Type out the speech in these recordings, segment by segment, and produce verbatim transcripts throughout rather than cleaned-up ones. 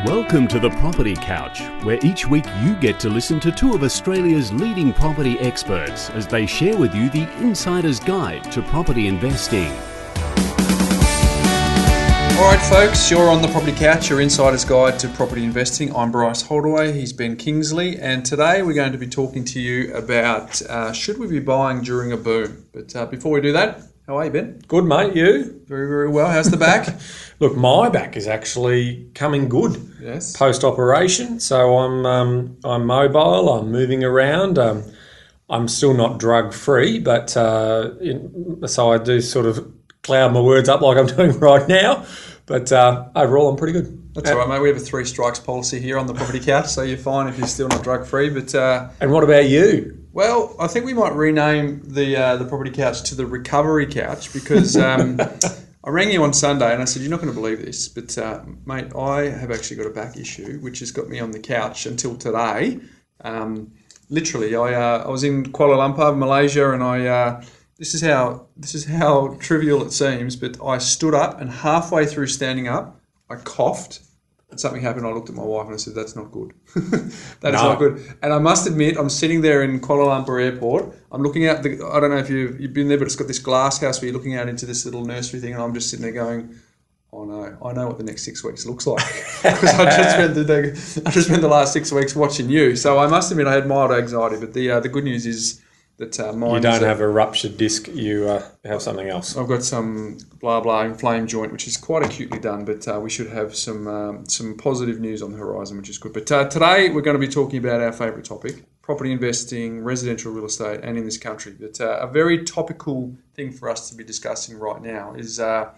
Welcome to the Property Couch, where each week you get to listen to two of Australia's leading property experts as they share with you the insider's guide to property investing. All right, folks, you're on the Property Couch, your insider's guide to property investing. I'm Bryce Holdaway, he's Ben Kingsley, and today we're going to be talking to you about uh, should we be buying during a boom. But uh, before we do that, how are you, Ben? Good, mate. You? Very, very well. How's the back? Look, my back is actually coming good. Yes. Post-operation, so I'm um, I'm mobile. I'm moving around. Um, I'm still not drug-free, but uh, in, so I do sort of cloud my words up like I'm doing right now. But uh, overall, I'm pretty good. That's all right, mate. We have a three strikes policy here on the Property Couch, so you're fine if you're still not drug-free. But uh, and what about you? Well, I think we might rename the uh, the Property Couch to the Recovery Couch because um, I rang you on Sunday and I said, you're not going to believe this, but uh, mate, I have actually got a back issue which has got me on the couch until today. Um, literally, I uh, I was in Kuala Lumpur, Malaysia, and I uh, this is how this is how trivial it seems, but I stood up and halfway through standing up, I coughed. And something happened. I looked at my wife and I said, that's not good. That is no. not good. And I must admit, I'm sitting there in Kuala Lumpur airport. I'm looking out, the, I don't know if you've, you've been there, but it's got this glass house where you're looking out into this little nursery thing. And I'm just sitting there going, oh no, I know what the next six weeks looks like. Because I just spent the I just spent the last six weeks watching you. So I must admit I had mild anxiety. But the uh, the good news is that uh, mine You don't is have a ruptured disc, you uh, have something else. I've got some blah blah inflamed joint, which is quite acutely done, but uh, we should have some um, some positive news on the horizon, which is good. But uh, today we're going to be talking about our favourite topic: property investing, residential real estate, and in this country. But uh, a very topical thing for us to be discussing right now is, uh,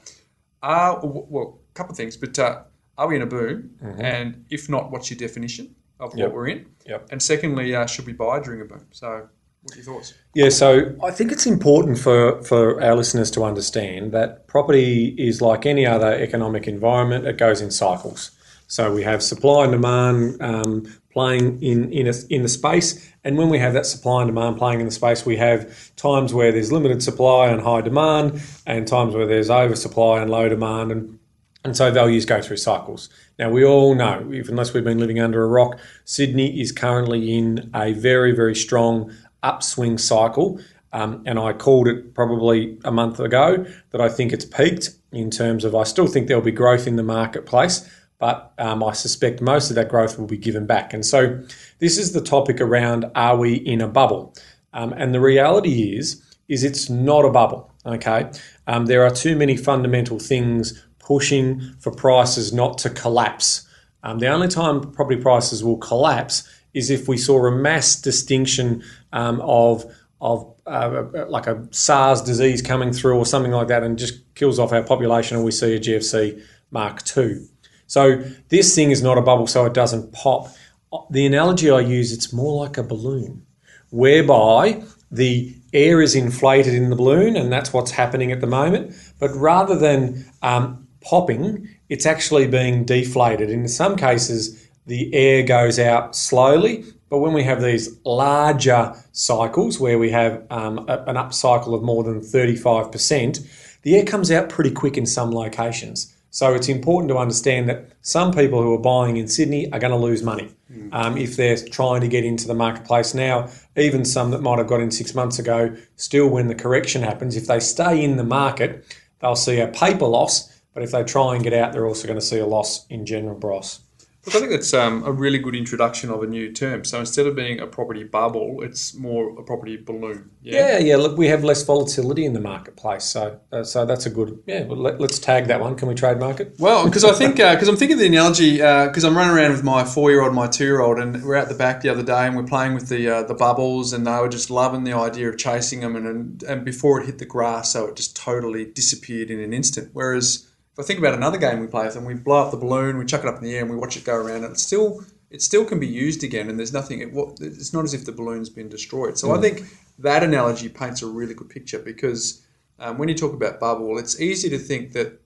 are well, a couple of things, but uh, are we in a boom? Mm-hmm. And if not, what's your definition of yep. what we're in? Yep. And secondly, uh, should we buy during a boom? So. What are your thoughts? Yeah, so I think it's important for, for our listeners to understand that property is like any other economic environment. It goes in cycles. So we have supply and demand um, playing in in, a, in the space. And when we have that supply and demand playing in the space, we have times where there's limited supply and high demand and times where there's oversupply and low demand. And, and so values go through cycles. Now, we all know, if, unless we've been living under a rock, Sydney is currently in a very, very strong upswing cycle, um, and I called it probably a month ago that I think it's peaked in terms of I still think there'll be growth in the marketplace, but um, I suspect most of that growth will be given back. And so this is the topic around, are we in a bubble? Um, and the reality is, is it's not a bubble, okay? Um, there are too many fundamental things pushing for prices not to collapse. Um, the only time property prices will collapse is if we saw a mass distinction um, of of uh, like a SARS disease coming through or something like that and just kills off our population, and we see a G F C Mark two. So this thing is not a bubble, so it doesn't pop. The analogy I use, it's more like a balloon, whereby the air is inflated in the balloon, and that's what's happening at the moment. But rather than um, popping, it's actually being deflated. In some cases, the air goes out slowly, but when we have these larger cycles where we have um, a, an up cycle of more than thirty-five percent, the air comes out pretty quick in some locations. So it's important to understand that some people who are buying in Sydney are going to lose money mm. um, if they're trying to get into the marketplace now. Even some that might have got in six months ago, still when the correction happens, if they stay in the market, they'll see a paper loss, but if they try and get out, they're also going to see a loss in general, Bros. Look, I think that's um, a really good introduction of a new term. So instead of being a property bubble, it's more a property balloon. Yeah, yeah. yeah look, we have less volatility in the marketplace, so uh, so that's a good. Yeah, well, let, let's tag that one. Can we trademark it? Well, because I think because uh, I'm thinking of the analogy because uh, I'm running around with my four-year-old, my two-year-old, and we're out the back the other day and we're playing with the uh, the bubbles, and they were just loving the idea of chasing them, and, and and before it hit the grass, so it just totally disappeared in an instant. Whereas if I think about another game we play with them, we blow up the balloon, we chuck it up in the air, and we watch it go around, and it still it still can be used again, and there's nothing. It, it's not as if the balloon's been destroyed. So mm. I think that analogy paints a really good picture because um, when you talk about bubble, it's easy to think that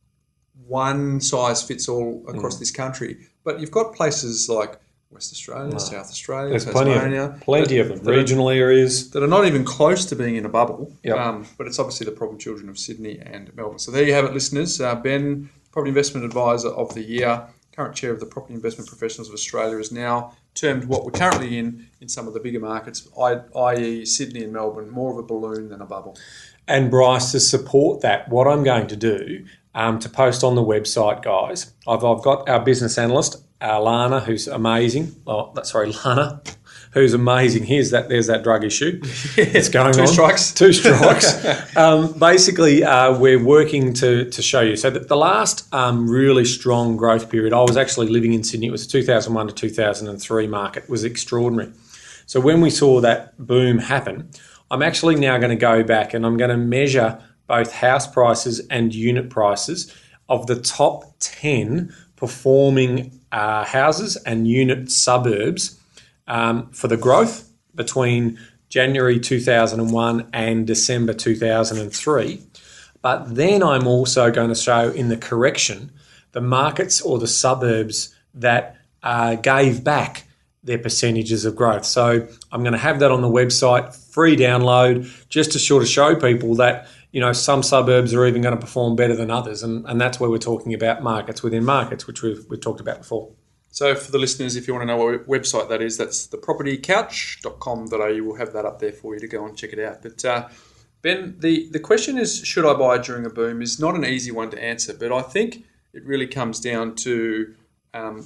one size fits all across mm. this country, but you've got places like West Australia, no. South Australia, There's Tasmania. Plenty of, plenty that, of them, regional are, areas. That are not even close to being in a bubble, yep. um, but it's obviously the problem children of Sydney and Melbourne. So there you have it, listeners. Uh, Ben, Property Investment Advisor of the Year, current chair of the Property Investment Professionals of Australia, has now termed what we're currently in in some of the bigger markets, that is. Sydney and Melbourne, more of a balloon than a bubble. And Bryce, to support that, what I'm going to do um, to post on the website, guys, I've, I've got our business analyst, uh, Lana, who's amazing. Oh, sorry, Lana, who's amazing. Here's that. There's that drug issue. It's going Two on. strikes. Two strikes. um, basically, uh, we're working to to show you. So that the last um, really strong growth period, I was actually living in Sydney. It was the two thousand one to two thousand three market. Was extraordinary. So when we saw that boom happen, I'm actually now going to go back and I'm going to measure both house prices and unit prices of the top ten performing uh, houses and unit suburbs um, for the growth between January two thousand one and December two thousand three. But then I'm also going to show in the correction the markets or the suburbs that uh, gave back their percentages of growth. So I'm going to have that on the website, free download, just to sort of show people that, you know, some suburbs are even going to perform better than others. And, and that's where we're talking about markets within markets, which we've, we've talked about before. So for the listeners, if you want to know what website that is, that's the property couch dot com dot a u. We'll have that up there for you to go and check it out. But uh, Ben, the, the question is, should I buy during a boom, is not an easy one to answer. But I think it really comes down to um,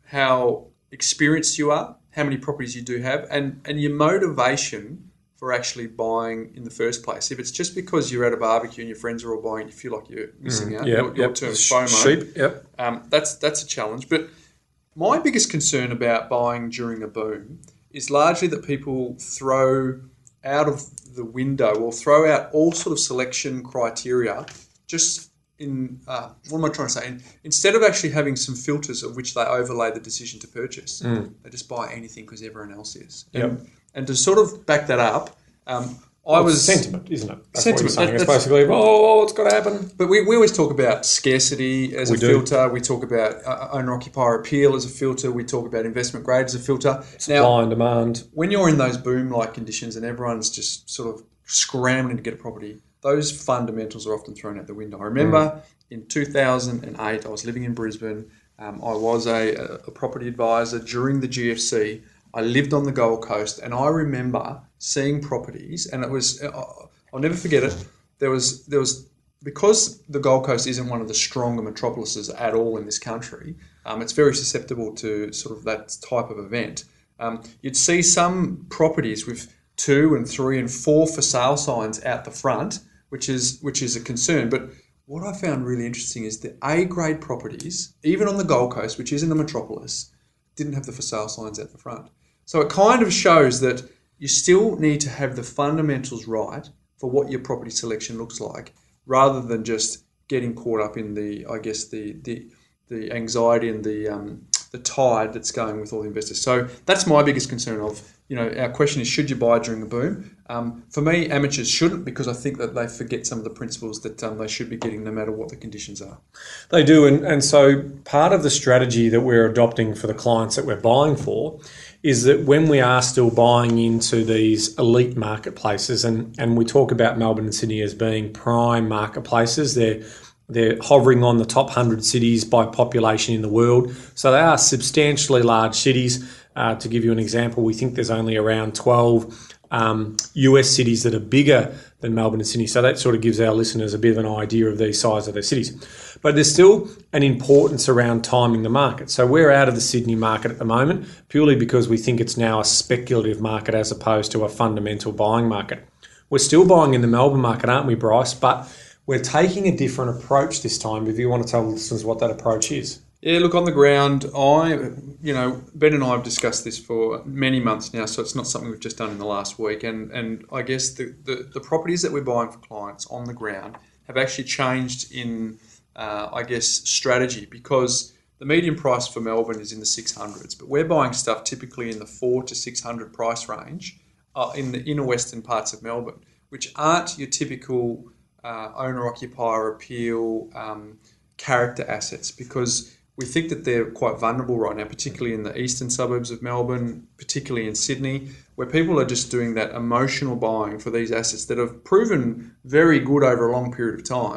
how experienced you are, how many properties you do have, and, and your motivation for actually buying in the first place. If it's just because you're at a barbecue and your friends are all buying, you feel like you're missing out. Yep, your, your yep. term FOMO. Sheep, yep. Um, that's that's a challenge. But my biggest concern about buying during a boom is largely that people throw out of the window or throw out all sort of selection criteria just in, uh, what am I trying to say? In, instead of actually having some filters of which they overlay the decision to purchase, Mm. they just buy anything because everyone else is. Yep. And, and to sort of back that up, um, I Well, was... sentiment, isn't it? That's Sentiment, what you're saying. that- It's that's- basically, oh, it's got to happen. But we, we always talk about scarcity as We a do. filter. We talk about uh, owner-occupier appeal as a filter. We talk about investment grade as a filter. Supply Now, and demand. when you're in those boom-like conditions and everyone's just sort of scrambling to get a property, those fundamentals are often thrown out the window. I remember in two thousand eight, I was living in Brisbane. Um, I was a, a property advisor during the G F C. I lived on the Gold Coast, and I remember seeing properties, and it was, I'll never forget it, there was, there was because the Gold Coast isn't one of the stronger metropolises at all in this country, um, it's very susceptible to sort of that type of event. Um, you'd see some properties with two and three and four for sale signs out the front, which is which is a concern. But what I found really interesting is the A-grade properties, even on the Gold Coast, which isn't a metropolis, didn't have the for sale signs out the front. So it kind of shows that you still need to have the fundamentals right for what your property selection looks like, rather than just getting caught up in the, I guess, the the, the anxiety and the um, the tide that's going with all the investors. So that's my biggest concern of, you know, our question is, should you buy during a boom? Um, for me, amateurs shouldn't, because I think that they forget some of the principles that um, they should be getting no matter what the conditions are. They do, and, and so part of the strategy that we're adopting for the clients that we're buying for is that when we are still buying into these elite marketplaces, and, and we talk about Melbourne and Sydney as being prime marketplaces, they're they're hovering on the top one hundred cities by population in the world. So they are substantially large cities. Uh, to give you an example, we think there's only around twelve um, U S cities that are bigger than Melbourne and Sydney. So that sort of gives our listeners a bit of an idea of the size of their cities. But there's still an importance around timing the market. So we're out of the Sydney market at the moment purely because we think it's now a speculative market as opposed to a fundamental buying market. We're still buying in the Melbourne market, aren't we, Bryce? But we're taking a different approach this time. If you want to tell listeners what that approach is. Yeah, look, on the ground, I, you know, Ben and I have discussed this for many months now, so it's not something we've just done in the last week. And, and I guess the, the, the properties that we're buying for clients on the ground have actually changed in, uh, I guess, strategy, because the median price for Melbourne is in the six hundreds, but we're buying stuff typically in the four to six hundred price range uh, in the inner western parts of Melbourne, which aren't your typical uh, owner-occupier appeal um, character assets, because we think that they're quite vulnerable right now, particularly in the eastern suburbs of Melbourne, particularly in Sydney, where people are just doing that emotional buying for these assets that have proven very good over a long period of time.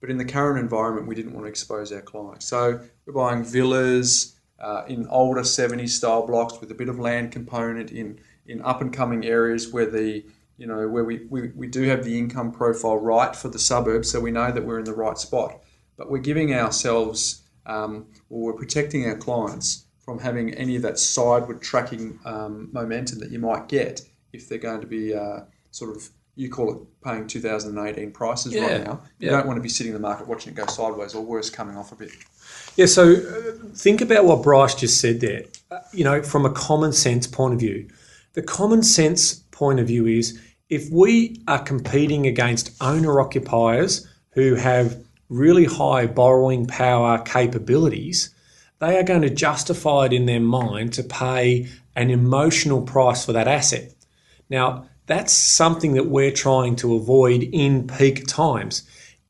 But in the current environment, we didn't want to expose our clients. So we're buying villas uh, in older seventies style blocks with a bit of land component in, in up and coming areas where the you know where we, we, we do have the income profile right for the suburbs, so we know that we're in the right spot. But we're giving ourselves, um, or we're protecting our clients from having any of that sideward tracking um, momentum that you might get if they're going to be uh, sort of, you call it paying two thousand eighteen prices yeah. right now. You yeah. don't want to be sitting in the market watching it go sideways, or worse, coming off a bit. Yeah, so uh, think about what Bryce just said there. Uh, you know, from a common sense point of view. The common sense point of view is if we are competing against owner-occupiers who have really high borrowing power capabilities, they are going to justify it in their mind to pay an emotional price for that asset. Now, that's something that we're trying to avoid in peak times.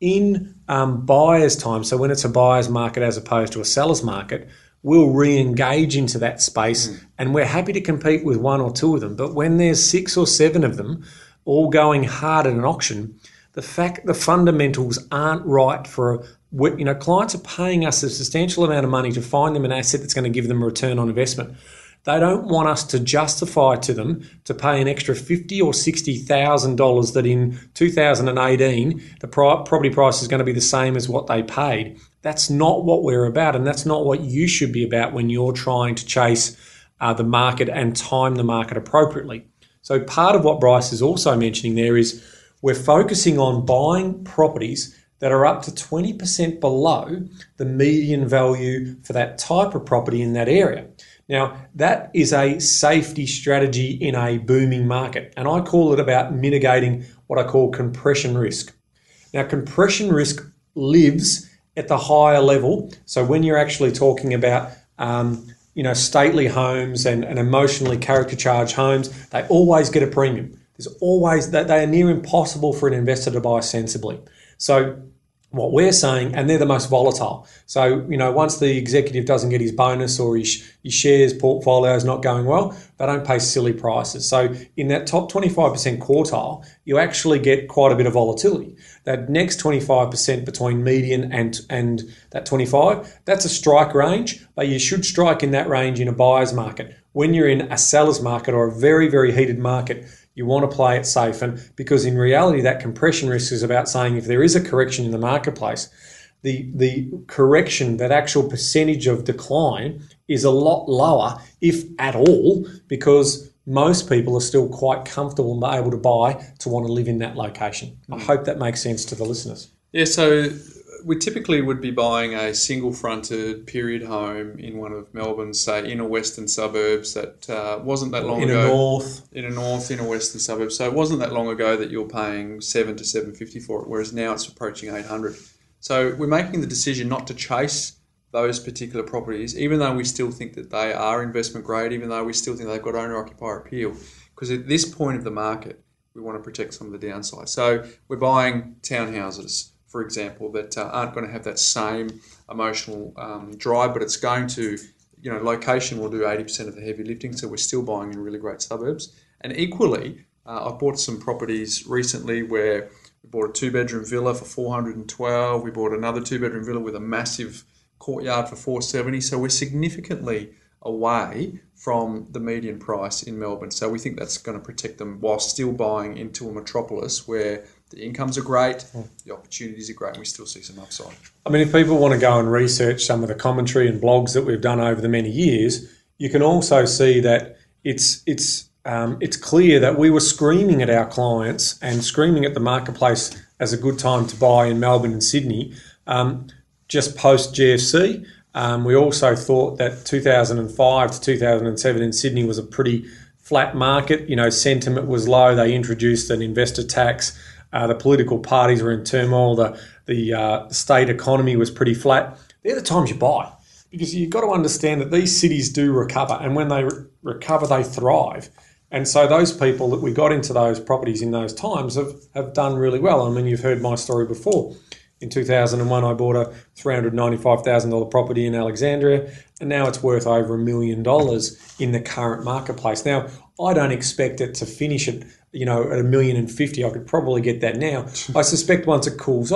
In um, buyer's time, so when it's a buyer's market as opposed to a seller's market, we'll re-engage into that space mm. and we're happy to compete with one or two of them. But when there's six or seven of them all going hard at an auction, the fact the fundamentals aren't right for, you know, clients are paying us a substantial amount of money to find them an asset that's going to give them a return on investment. They don't want us to justify to them to pay an extra fifty thousand dollars or sixty thousand dollars that in two thousand eighteen the property price is going to be the same as what they paid. That's not what we're about, and that's not what you should be about when you're trying to chase uh, the market and time the market appropriately. So part of what Bryce is also mentioning there is we're focusing on buying properties that are up to twenty percent below the median value for that type of property in that area. Now, that is a safety strategy in a booming market, and I call it about mitigating what I call compression risk. Now, compression risk lives at the higher level. So when you're actually talking about um, you know, stately homes and, and emotionally character charged homes, they always get a premium. There's always that they are near impossible for an investor to buy sensibly. So what we're saying, and they're the most volatile. So, you know, once the executive doesn't get his bonus or his, his shares portfolio is not going well, they don't pay silly prices. So in that top twenty-five percent quartile, you actually get quite a bit of volatility. That next twenty-five percent between median and, and that twenty-five, that's a strike range, but you should strike in that range in a buyer's market. When you're in a seller's market or a very, very heated market, you want to play it safe, and because in reality that compression risk is about saying if there is a correction in the marketplace, the the correction, that actual percentage of decline is a lot lower, if at all, because most people are still quite comfortable and able to buy to want to live in that location. I hope that makes sense to the listeners. Yeah, so we typically would be buying a single-fronted period home in one of Melbourne's, say, inner western suburbs that uh, wasn't that long in ago. In a north. In a north, inner western suburb. So it wasn't that long ago that you were paying seven to seven fifty for it, whereas now it's approaching eight hundred. So we're making the decision not to chase those particular properties, even though we still think that they are investment grade, even though we still think they've got owner-occupier appeal, because at this point of the market, we want to protect some of the downside. So we're buying townhouses, for example, that uh, aren't going to have that same emotional um, drive, but it's going to, you know, location will do eighty percent of the heavy lifting, so we're still buying in really great suburbs. And equally, uh, I bought some properties recently where we bought a two-bedroom villa for four hundred twelve, we bought another two-bedroom villa with a massive courtyard for four hundred seventy, so we're significantly away from the median price in Melbourne. So we think that's going to protect them while still buying into a metropolis where the incomes are great, the opportunities are great, and we still see some upside. I mean, if people want to go and research some of the commentary and blogs that we've done over the many years, you can also see that it's it's um, it's clear that we were screaming at our clients and screaming at the marketplace as a good time to buy in Melbourne and Sydney um, just post G F C. Um, we also thought that two thousand five to two thousand seven in Sydney was a pretty flat market. You know, sentiment was low. They introduced an investor tax. Uh, the political parties were in turmoil. The the, uh, the state economy was pretty flat. They're the times you buy, because you've got to understand that these cities do recover, and when they re- recover, they thrive. And so those people that we got into those properties in those times have, have done really well. I mean, you've heard my story before. In two thousand one, I bought a three hundred ninety-five thousand dollars property in Alexandria, and now it's worth over a million dollars in the current marketplace. Now, I don't expect it to finish at, you know, at a million and fifty. I could probably get that now. I suspect once it cools off,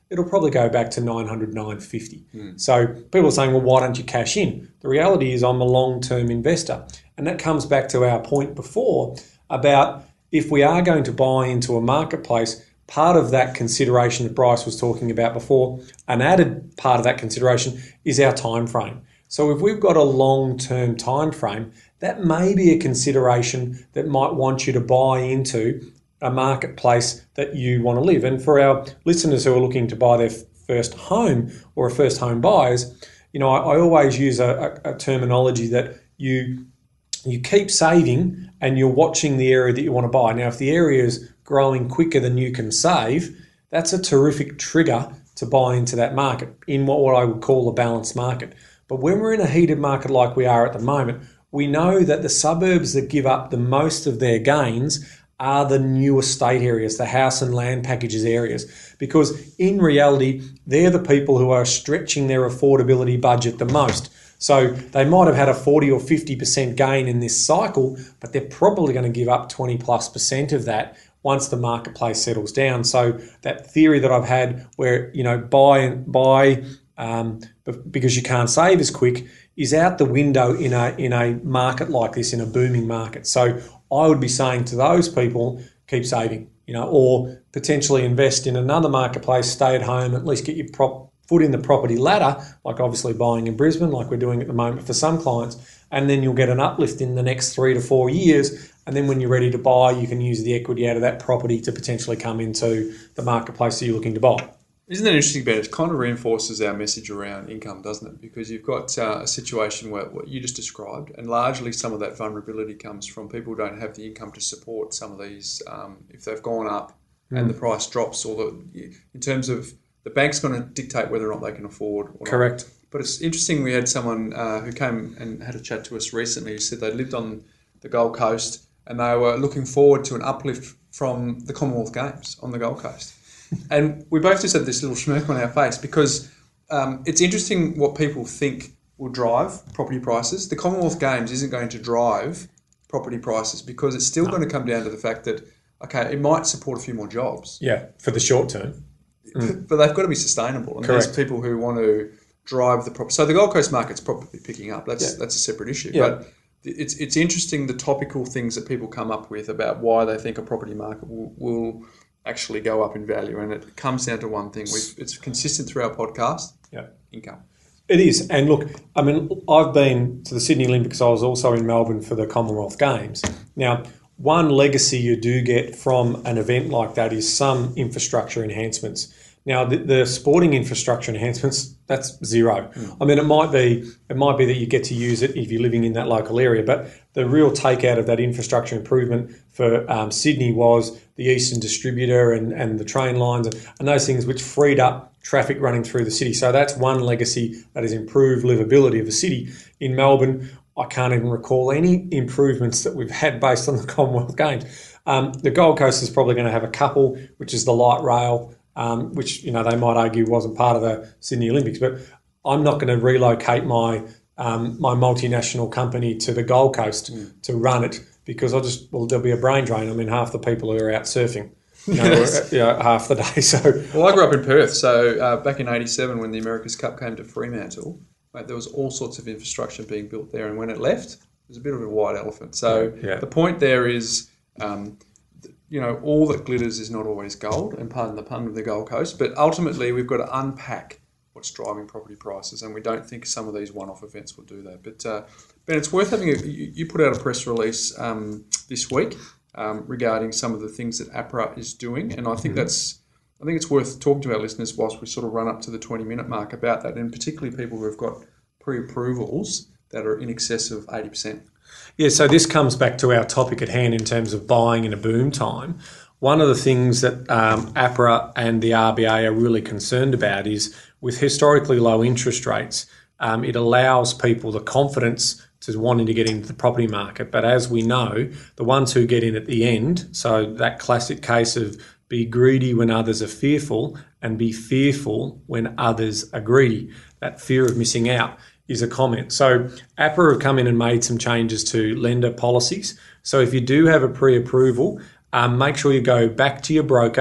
it'll probably go back to nine hundred, nine fifty. Mm. So people are saying, well, why don't you cash in? The reality is I'm a long-term investor. And that comes back to our point before about if we are going to buy into a marketplace, part of that consideration that Bryce was talking about before, an added part of that consideration is our time frame. So if we've got a long-term time frame, that may be a consideration that might want you to buy into a marketplace that you want to live. And for our listeners who are looking to buy their first home or a first home buyers, you know, I, I always use a, a, a terminology that you you keep saving and you're watching the area that you want to buy. Now, if the area is growing quicker than you can save, that's a terrific trigger to buy into that market in what, what I would call a balanced market. But when we're in a heated market like we are at the moment, we know that the suburbs that give up the most of their gains are the new estate areas, the house and land packages areas, because in reality, they're the people who are stretching their affordability budget the most. So they might have had a forty or fifty percent gain in this cycle, but they're probably going to give up twenty plus percent of that once the marketplace settles down. So that theory that I've had where, you know, buy and buy um, because you can't save as quick is out the window in a in a market like this, in a booming market. So I would be saying to those people, keep saving, you know, or potentially invest in another marketplace, stay at home, at least get your prop, foot in the property ladder, like obviously buying in Brisbane, like we're doing at the moment for some clients, and then you'll get an uplift in the next three to four years. And then when you're ready to buy, you can use the equity out of that property to potentially come into the marketplace that you're looking to buy. Isn't that interesting, Ben? It kind of reinforces our message around income, doesn't it? Because you've got uh, a situation where what you just described, and largely some of that vulnerability comes from people who don't have the income to support some of these. Um, if they've gone up mm. and the price drops, or the, in terms of the bank's going to dictate whether or not they can afford. Or Correct. Not. But it's interesting. We had someone uh, who came and had a chat to us recently who said they lived on the Gold Coast and they were looking forward to an uplift from the Commonwealth Games on the Gold Coast. And we both just had this little smirk on our face because um, it's interesting what people think will drive property prices. The Commonwealth Games isn't going to drive property prices because it's still no. going to come down to the fact that, okay, it might support a few more jobs. Yeah, for the short term. Mm. But they've got to be sustainable. And Correct. There's people who want to drive the property. So the Gold Coast market's probably picking up. That's yeah. that's a separate issue. Yeah. But it's it's interesting the topical things that people come up with about why they think a property market will, will actually go up in value, and it comes down to one thing. We've, it's consistent through our podcast. Yeah, income. It is, and look, I mean, I've been to the Sydney Olympics. I was also in Melbourne for the Commonwealth Games. Now, one legacy you do get from an event like that is some infrastructure enhancements. Now, the, the sporting infrastructure enhancements, that's zero. Mm. I mean, it might be it might be that you get to use it if you're living in that local area, but the real takeout of that infrastructure improvement for um, Sydney was the Eastern Distributor and, and the train lines and, and those things which freed up traffic running through the city. So that's one legacy that has improved livability of the city. In Melbourne, I can't even recall any improvements that we've had based on the Commonwealth Games. Um, the Gold Coast is probably going to have a couple, which is the light rail, Um, which, you know, they might argue wasn't part of the Sydney Olympics, but I'm not going to relocate my um, my multinational company to the Gold Coast mm. to run it because I just, well, there'll be a brain drain. I mean, half the people who are out surfing, you know, yes. are, you know half the day. So, well, I grew up in Perth, so uh, back in eighty-seven when the America's Cup came to Fremantle, mate, there was all sorts of infrastructure being built there, and when it left, it was a bit of a white elephant. So yeah, yeah. the point there is, um, you know, all that glitters is not always gold, and pardon the pun with the Gold Coast, but ultimately we've got to unpack what's driving property prices, and we don't think some of these one-off events will do that. But, uh, Ben, it's worth having a, you, you put out a press release um, this week um, regarding some of the things that APRA is doing, and I think mm-hmm. that's, I think it's worth talking to our listeners whilst we sort of run up to the twenty-minute mark about that, and particularly people who have got pre-approvals that are in excess of eighty percent. Yeah, so this comes back to our topic at hand in terms of buying in a boom time. One of the things that um, APRA and the R B A are really concerned about is with historically low interest rates, um, it allows people the confidence to wanting to get into the property market. But as we know, the ones who get in at the end, so that classic case of be greedy when others are fearful and be fearful when others are greedy, that fear of missing out is a comment. So APRA have come in and made some changes to lender policies. So if you do have a pre-approval, um, make sure you go back to your broker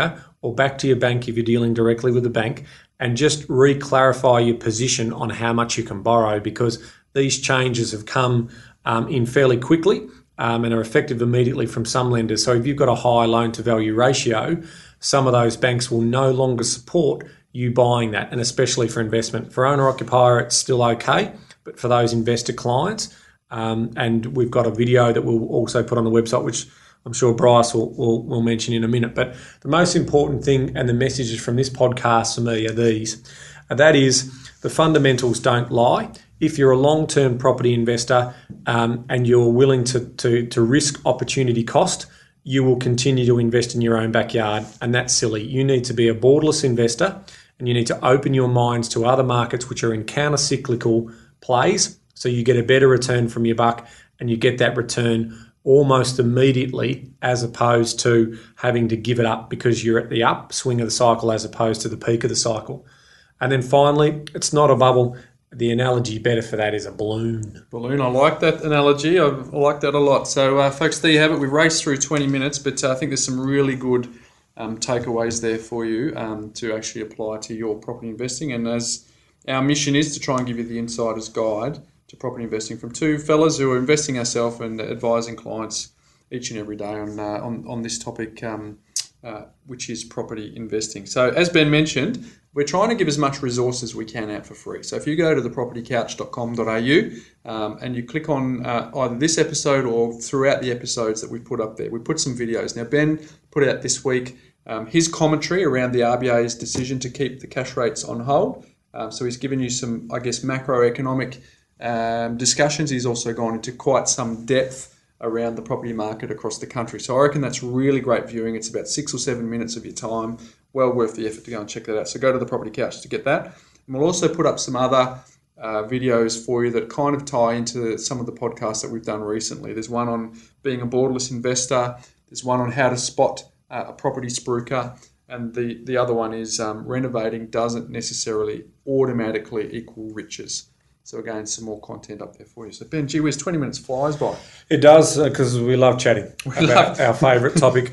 or back to your bank if you're dealing directly with the bank, and just re-clarify your position on how much you can borrow, because these changes have come um, in fairly quickly um, and are effective immediately from some lenders. So if you've got a high loan-to-value ratio, some of those banks will no longer support you buying that, and especially for investment. For owner-occupier, it's still okay, but for those investor clients, um, and we've got a video that we'll also put on the website, which I'm sure Bryce will, will, will mention in a minute. But the most important thing and the messages from this podcast for me are these. And that is, the fundamentals don't lie. If you're a long-term property investor um, and you're willing to, to, to risk opportunity cost, you will continue to invest in your own backyard. And that's silly. You need to be a borderless investor, and you need to open your minds to other markets which are in counter-cyclical plays, so you get a better return from your buck, and you get that return almost immediately, as opposed to having to give it up because you're at the upswing of the cycle as opposed to the peak of the cycle. And then finally, it's not a bubble. The analogy better for that is a balloon. Balloon, I like that analogy. I, I like that a lot. So, uh, folks, there you have it. We've raced through twenty minutes, but uh, I think there's some really good um, takeaways there for you um, to actually apply to your property investing. And as our mission is to try and give you the insider's guide to property investing from two fellas who are investing ourselves and advising clients each and every day on uh, on, on this topic, um, uh, which is property investing. So as Ben mentioned, we're trying to give as much resource as we can out for free. So if you go to the property couch dot com dot a u um, and you click on uh, either this episode or throughout the episodes that we put up there, we put some videos. Now, Ben put out this week um, his commentary around the R B A's decision to keep the cash rates on hold. Um, so he's given you some, I guess, macroeconomic Um, discussions. He's also gone into quite some depth around the property market across the country. So I reckon that's really great viewing. It's about six or seven minutes of your time. Well worth the effort to go and check that out. So go to the Property Couch to get that. And we'll also put up some other uh, videos for you that kind of tie into some of the podcasts that we've done recently. There's one on being a borderless investor. There's one on how to spot uh, a property spruiker. And the, the other one is um, renovating doesn't necessarily automatically equal riches. So again, some more content up there for you. So Ben, gee whiz, twenty minutes flies by. It does, because uh, we love chatting we about love our favourite topic.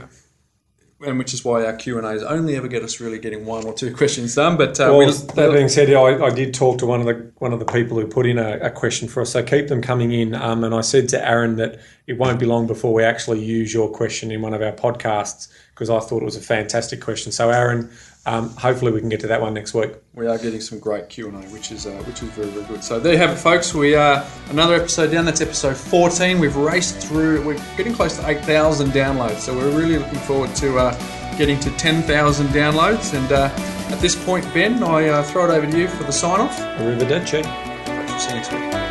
And which is why our Q and A's only ever get us really getting one or two questions done. But uh, well, we'll, that being said, I, I did talk to one of the one of the people who put in a, a question for us. So keep them coming in. Um, and I said to Aaron that it won't be long before we actually use your question in one of our podcasts, because I thought it was a fantastic question. So Aaron, um, hopefully we can get to that one next week. We are getting some great Q and A, which is uh, which is very, very good. So there you have it, folks. We are another episode down. That's episode fourteen. We've raced through. We're getting close to eight thousand downloads. So we're really looking forward to uh, getting to ten thousand downloads. And uh, at this point, Ben, I uh, throw it over to you for the sign-off. Arrivederci. We'll see you next week.